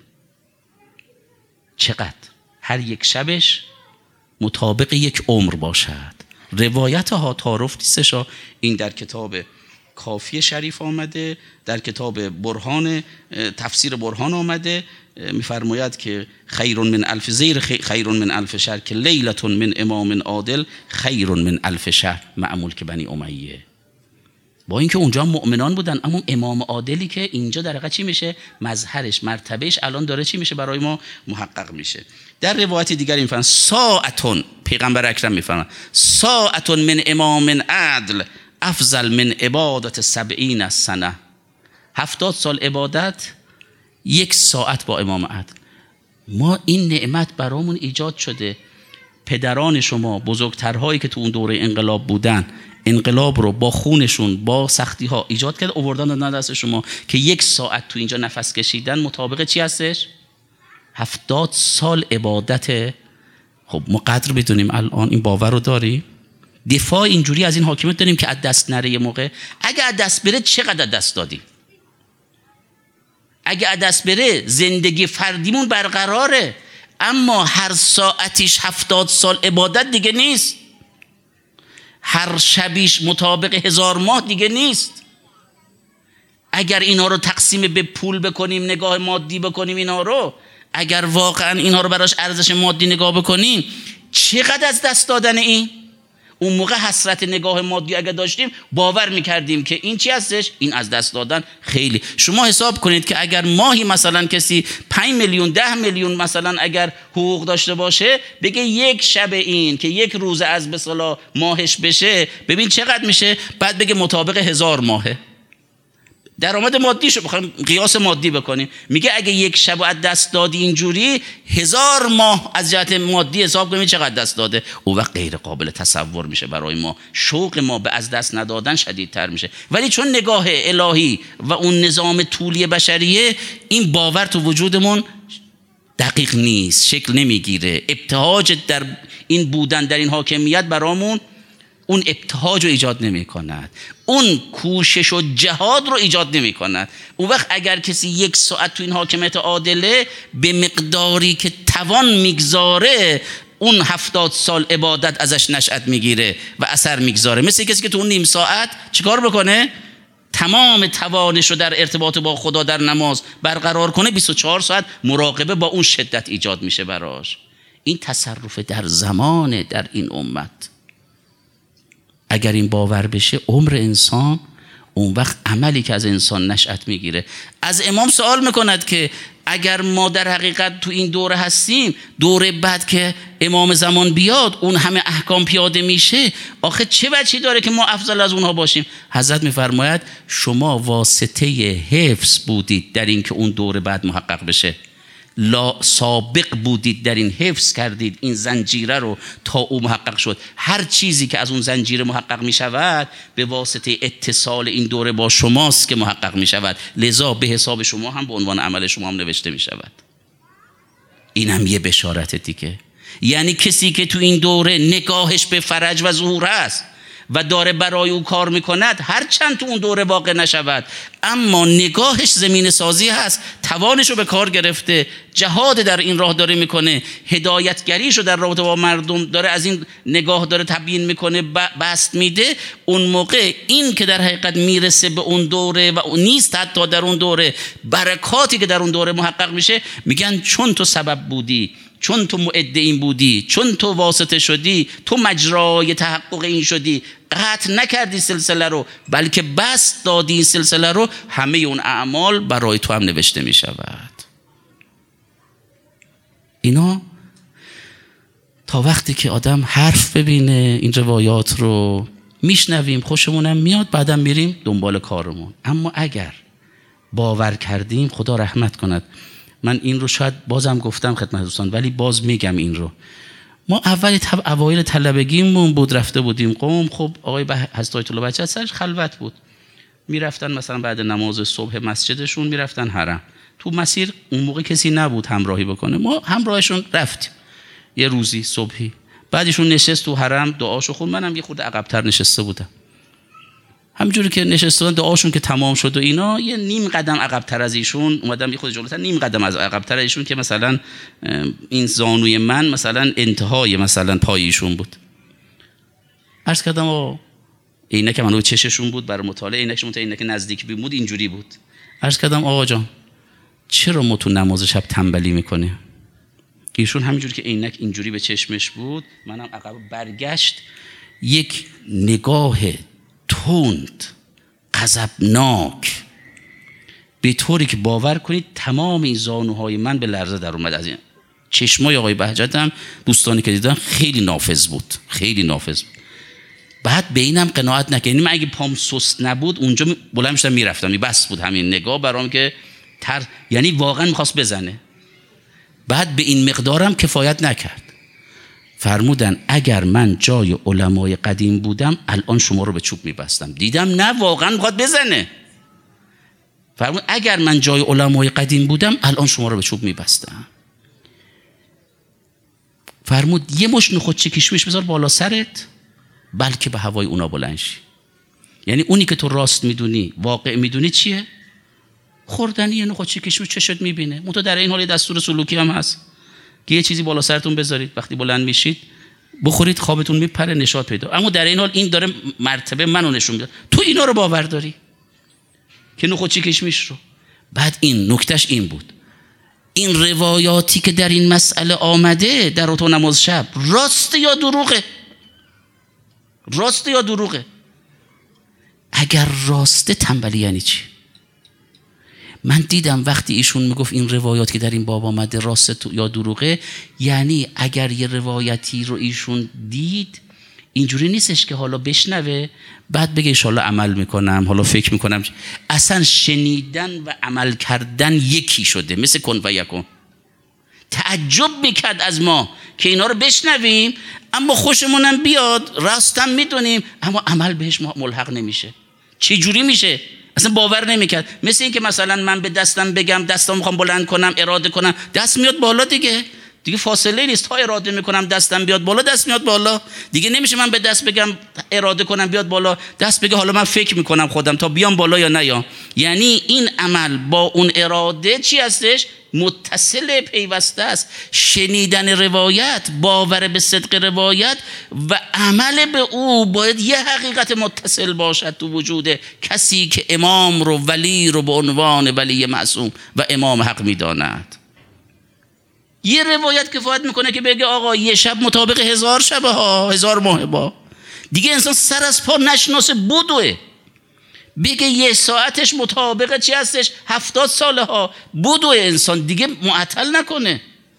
Speaker 1: چقدر هر یک شبش مطابق یک عمر باشد. روایت ها تعارف نیستش، این در کتاب کافی شریف آمده، در کتاب برهان تفسیر برهان آمده، میفرماید که خیر من الف زیر خیر من الف شهر که لیلة من امام عادل خیر من الف شهر معمول که بنی امیه. با اینکه اونجا مؤمنان بودن، اما امام عادلی که اینجا در حقیقت چی میشه؟ مظهرش، مرتبهش الان داره چی میشه؟ برای ما محقق میشه. در روایت دیگر این فرمان ساعتون، پیغمبر اکرم میفرماید ساعتون من امام عدل افضل من عبادت سبعین سنه. هفتاد سال عبادت، یک ساعت با امام عدل. ما این نعمت برامون ایجاد شده. پدران شما، بزرگترهایی که تو اون دوره انقلاب بودن، انقلاب رو با خونشون، با سختی ها ایجاد کرد، آوردن دادن دست شما که یک ساعت تو اینجا نفس کشیدن مطابق چی هستش؟ هفتاد سال عبادت. خب ما قدر بدونیم الان این باور رو داریم؟ دفاع اینجوری از این حاکمیت داریم که از دست نره یه موقع؟ اگه از دست بره چقدر دست دادیم؟ اگه از دست بره زندگی فردیمون برقراره، اما هر ساعتیش هفتاد سال عبادت دیگه نیست، هر شبیش مطابق هزار ماه دیگه نیست. اگر اینا رو تقسیم به پول بکنیم، نگاه مادی بکنیم اینا رو، اگر واقعا اینا رو براش ارزش مادی نگاه بکنیم، چقدر از دست دادن این؟ اون موقع حسرت نگاه مادی اگر داشتیم باور میکردیم که این چی هستش؟ این از دست دادن خیلی. شما حساب کنید که اگر ماهی مثلا کسی پنج میلیون ده میلیون مثلا اگر حقوق داشته باشه، بگه یک شب این که یک روز از به اصطلاح ماهش بشه، ببین چقدر میشه، بعد بگه مطابق هزار ماهه. درآمد مادیشو بخوایم قیاس مادی بکنیم، میگه اگه یک شب از دست دادی اینجوری، هزار ماه از جهت مادی حساب کنیم چقدر دست داده. اون وقت غیر قابل تصور میشه برای ما، شوق ما به از دست ندادن شدیدتر میشه. ولی چون نگاه الهی و اون نظام طولی بشریه، این باور تو وجودمون دقیق نیست، شکل نمیگیره. ابتهاج در این بودن در این حاکمیت برامون اون ابتهاج رو ایجاد نمی کند، اون کوشش و جهاد رو ایجاد نمی کند. اون وقت اگر کسی یک ساعت تو این حاکمیت عادله به مقداری که توان میگذاره، اون هفتاد سال عبادت ازش نشأت میگیره و اثر میگذاره. مثل کسی که تو اون نیم ساعت چیکار بکنه؟ تمام توانش رو در ارتباط با خدا در نماز برقرار کنه، بیست و چهار ساعت مراقبه با اون شدت ایجاد میشه براش. این تصرف در زمان در این امت اگر این باور بشه، عمر انسان، اون وقت عملی که از انسان نشأت میگیره. از امام سوال میکند که اگر ما در حقیقت تو این دوره هستیم، دوره بعد که امام زمان بیاد اون همه احکام پیاده میشه، آخه چه وجهی داره که ما افضل از اونها باشیم؟ حضرت میفرماید شما واسطه حفظ بودید در این که اون دوره بعد محقق بشه. لا سابق بودید در این، حفظ کردید این زنجیره رو تا او محقق شد. هر چیزی که از اون زنجیره محقق می شود به واسطه اتصال این دوره با شماست که محقق می شود، لذا به حساب شما هم به عنوان عمل شما هم نوشته می شود. این هم یه بشارت دیگه. یعنی کسی که تو این دوره نگاهش به فرج و ظهور است و داره برای او کار میکند، هر چند تو اون دوره واقع نشود اما نگاهش زمین سازی هست، توانش رو به کار گرفته، جهاد در این راه داره میکنه، هدایتگریش رو در رابطه با مردم داره از این نگاه داره تبیین میکنه، بست میده، اون موقع این که در حقیقت میرسه به اون دوره و اون نیست حتی در اون دوره، برکاتی که در اون دوره محقق میشه، میگن چون تو سبب بودی، چون تو معد این بودی، چون تو واسطه شدی، تو مجرای تحقق این شدی، قطع نکردی سلسله رو بلکه بس دادی این سلسله رو، همه اون اعمال برای تو هم نوشته می شود. اینا تا وقتی که آدم حرف ببینه این روایات رو میشنویم، خوشمونم میاد، بعدم میریم دنبال کارمون. اما اگر باور کردیم، خدا رحمت کند، من این رو شاید بازم گفتم خدمت دوستان ولی باز میگم این رو، ما اولی تب اوایل طلبگیمون بود، رفته بودیم قم، خب آقای حضرت آیت الله بهجت سرش خلوت بود، میرفتن مثلا بعد نماز صبح مسجدشون میرفتن حرم، تو مسیر اون موقع کسی نبود همراهی بکنه، ما همراهشون رفتیم یه روزی صبحی، بعدشون نشست تو حرم دعاشو خون، منم یه خود عقب‌تر نشسته بودم، همینجوری که نشسته بودن دعاشون که تمام شد و اینا، یه نیم قدم عقب‌تر از ایشون اومدم، یه خود جلوتر، نیم قدم از عقب‌تر ایشون که مثلا این زانوی من مثلا انتهای مثلا پای ایشون بود. عرض کردم آقا، عینک منو چششون بود برای مطالعه، عینکشون تا عینک نزدیک بود اینجوری بود. عرض کردم آقا جان چرا ما تو نماز شب تنبلی میکنیم؟ ایشون همینجوری که عینک اینجوری به چشمش بود، منم عقب برگشت، یک نگاه تند غضبناک به طوری که باور کنید تمام این زانوهای من به لرزه در اومد. از این چشمای آقای بهجت هم دوستانی که دیدن خیلی نافذ بود، خیلی نافذ بود. بعد به اینم قناعت نکردم، یعنی من اگه پام سست نبود اونجا بلند میشدم میرفتم، بس بود همین نگاه برام که تر، یعنی واقعا میخواست بزنه. بعد به این مقدارم کفایت نکرد، فرمودن اگر من جای علمای قدیم بودم الان شما رو به چوب میبستم. دیدم نه واقعا میخواد بزنه. فرمود اگر من جای علمای قدیم بودم الان شما رو به چوب میبستم. فرمود یه مش نخودچه کشمش بذار بالا سرت بلکه به هوای اونا بلند شی. یعنی اونی که تو راست میدونی، واقع میدونی چیه؟ خوردنی یه نخودچه کشمش چشت میبینه. منتها در این حال دستور سلوکی هم هست که یه چیزی بالا سرتون بذارید، وقتی بلند میشید بخورید، خوابتون میپره، نشاط پیدا. اما در این حال این داره مرتبه منو نشون میده، تو اینا رو باور داری که نخودچه کشمش رو. بعد این نکتهش این بود، این روایاتی که در این مسئله آمده در اتو نماز شب راست یا دروغه؟ راست یا دروغه؟ اگر راسته تنبلی یعنی چی؟ من دیدم وقتی ایشون میگفت این روایات که در این باب آمده راست یا دروغه، یعنی اگر یه روایتی رو ایشون دید اینجوری نیستش که حالا بشنوه بعد بگه انشالله عمل میکنم، حالا فکر میکنم، اصلا شنیدن و عمل کردن یکی شده، مثل کن و یکون. تعجب میکرد از ما که اینا رو بشنویم اما خوشمونم بیاد، راستم میدونیم اما عمل بهش ملحق نمیشه. چه جوری میشه؟ اصلا باور نمیکرد. مثل این که مثلا من به دستم بگم دستم میخوام بلند کنم، اراده کنم، دست میاد بالا دیگه. دیگه فاصله نیست، تا اراده میکنم دستم بیاد بالا، دست میاد بالا. دیگه نمیشه من به دست بگم اراده کنم بیاد بالا، دست بگه حالا من فکر میکنم خودم تا بیام بالا یا نه. یعنی این عمل با اون اراده چی هستش؟ متصل، پیوسته است. شنیدن روایت، باور به صدق روایت و عمل به او باید یه حقیقت متصل باشد تو وجود کسی که امام رو، ولی رو به عنوان ولی معصوم و امام حق میداند. یه روایت کفایت میکنه که بگه آقا یه شب مطابق هزار شبه ها، هزار ماه با. دیگه انسان سر از پا نشناسه بدوه. بگه یه ساعتش مطابق چی هستش؟ هفتاد ساله ها بدوه. انسان دیگه معطل نکنه.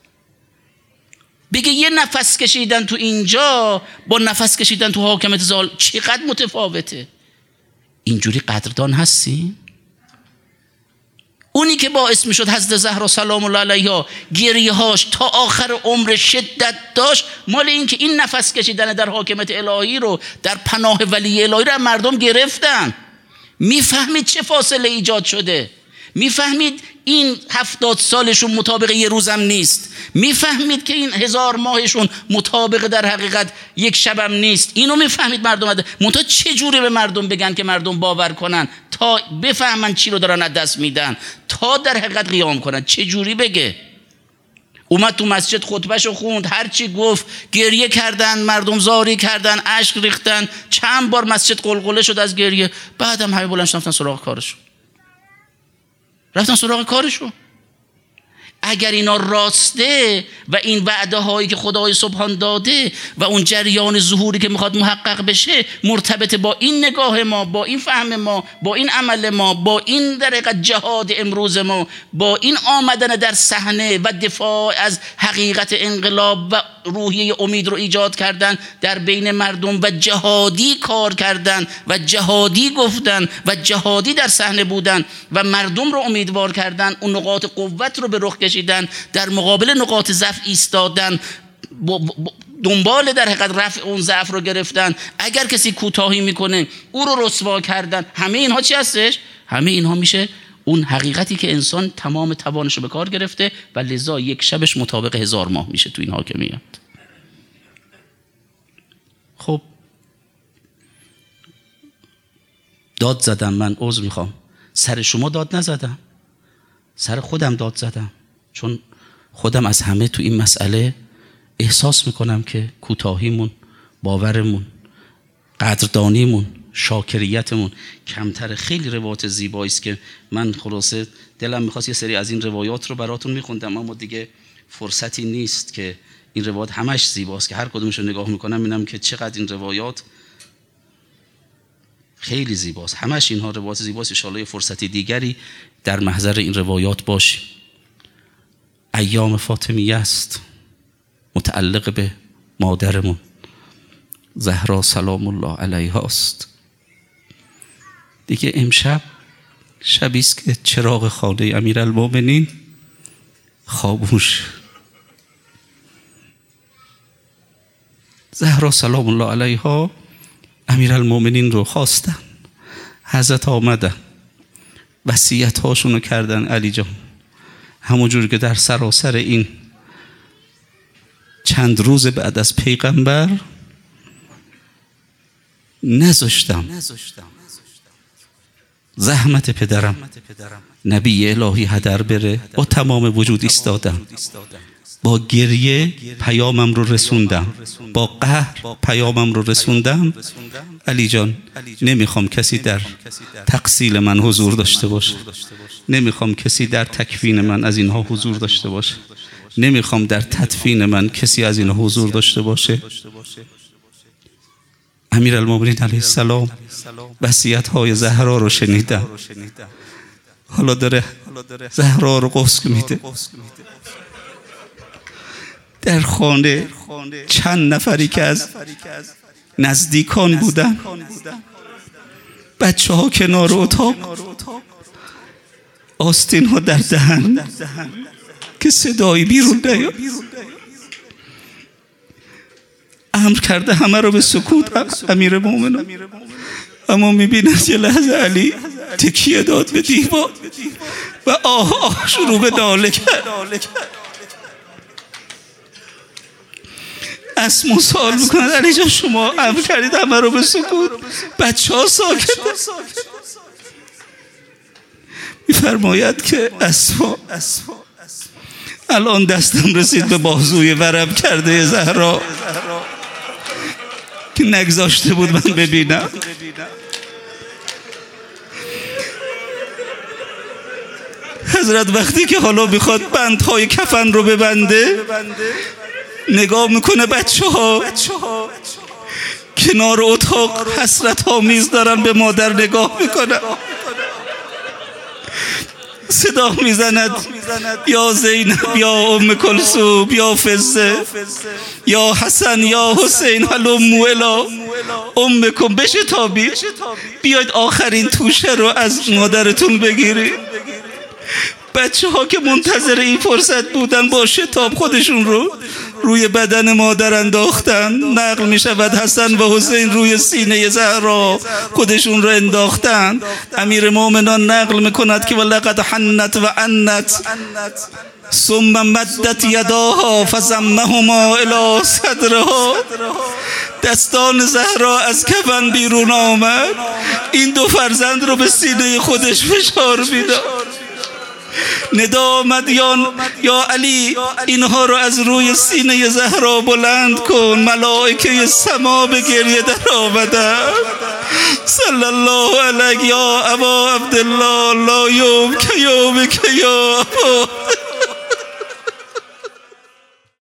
Speaker 1: بگه یه نفس کشیدن تو اینجا با نفس کشیدن تو حاکمت زال چقدر متفاوته. اینجوری قدردان هستی؟ اونی که باعث میشد حضرت زهرا سلام الله علیها گریه هاش تا آخر عمر شدت داشت، مال این که این نفس کشیدن در حاکمیت الهی رو، در پناه ولی الهی رو مردم گرفتن. میفهمید چه فاصله ایجاد شده، میفهمید این هفتاد سالشون مطابق یه روزم نیست، میفهمید که این هزار ماهشون مطابق در حقیقت یک شبم نیست. اینو میفهمید مردم. منتها چه جوری به مردم بگن که مردم باور کنن تا بفهمن چی رو دارن از دست میدن، تا در حقیقت قیام کنن؟ چه جوری بگه؟ اومد تو مسجد خطبهشو خوند، هر چی گفت گریه کردن، مردم زاری کردن، اشک ریختن، چند بار مسجد قلقله شد از گریه. بعدم همه بلند رفتن سراغ کارشون، رفتن سراغ کارشون. اگر اینا راسته و این وعده هایی که خدای سبحان داده و اون جریان ظهوری که میخواد محقق بشه مرتبط با این نگاه ما، با این فهم ما، با این عمل ما، با این در حقیقت جهاد امروز ما، با این آمدن در صحنه و دفاع از حقیقت انقلاب و روحیه امید رو ایجاد کردن در بین مردم و جهادی کار کردن و جهادی گفتن و جهادی در صحنه بودن و مردم رو امیدوار کردن، اون نقاط قوت رو به رخ کشیدن، در مقابل نقاط ضعف ایستادن، دنبال در حقیقت رفع اون ضعف رو گرفتن. اگر کسی کوتاهی میکنه او رو رسوا کردن. همه اینها چی هستش؟ همه اینها میشه اون حقیقتی که انسان تمام توانش رو به کار گرفته و لذا یک شبش مطابق هزار ماه میشه تو این حاکمیت. خب داد زدم، من عذر میخوام، سر شما داد نزدم، سر خودم داد زدم، چون خودم از همه تو این مسئله احساس میکنم که کوتاهیمون، باورمون، قدردانیمون، شاکریتمون کمتر. خیلی روایات زیبایی است که من خلاصه دلم میخواست یه سری از این روایات رو براتون میخوندم، اما دیگه فرصتی نیست که این روایات همش زیباست که هر کدومش رو نگاه میکنم میبینم که چقدر این روایات خیلی زیباست. همش اینها روایات زیباست. ان شاءالله فرصتی دیگری در محضر این روایات باشیم. ایام فاطمیه است، متعلق به مادرمون زهرا سلام الله علیها است. دیگه امشب شبی است که چراغ خانه امیرالمومنین خاموش. زهرا سلام الله علیها امیرالمومنین رو خواستن، حضرت آمدن، وصیت هاشونو کردن. علی جان، همونجور که در سراسر این چند روز بعد از پیغمبر نذاشتم زحمت پدرم نبی الهی هدر بره، با تمام وجود ایستادم، با گریه پیامم رو رسوندم، با قهر پیامم رو رسوندم. علی جان، نمیخوام کسی در تقصیل من حضور داشته باشه، نمیخوام کسی در تکفین من از اینها حضور داشته باشه، نمیخوام در تدفین من کسی از اینها حضور داشته باشه. امیرالمومنین علیه السلام وصیت های زهرا رو شنیدم، حالا داره زهرا رو غسل میده. در خانه چند نفری که از نزدیکان بودن، بچه ها کنار اتاق، آستین ها در دهن که صدایی بیرون نیاد. امر کرده همه رو به سکوت امیر مومنان، اما میبینند یه لحظه علی تکیه داد به دیوار و آه آه شروع به ناله کرد. اسمو سوال میکنند علی جان شما امر کردید همه رو به سکوت، بچه ها ساکت. میفرماید که اسما الان دستم رسید به بازوی ورم کرده زهرا که نگذاشته بود من ببینم. حضرت وقتی که حالا میخواد بندهای کفن رو ببنده، نگاه میکنه بچه ها کنار اتاق حسرت آمیز دارن به مادر نگاه میکنن، صدا میزند یا زینب یا ام کلثوم یا فزه یا حسن یا حسین هلموا الی امکم، بشه تابید بیاید آخرین توشه رو از مادرتون بگیرید.
Speaker 2: بچه ها که منتظر این فرصت بودن با شتاب خودشون رو روی بدن مادر انداختن. نقل می شود حسن و حسین روی سینه زهرا خودشون رو انداختن. امیر مومنان نقل می کند که ولقد حنت و عنت ثم مدت یداها فضمهما الی صدرها. دستان زهرا از کفن بیرون آمد، این دو فرزند رو به سینه خودش فشار میداد. ندا آمد یا علی اینها رو از روی سینه زهرا بلند کن. ملائکه سما به گریه در آمدند. صلی الله علیک یا ابا عبدالله لا یوم که یوم که یا ابا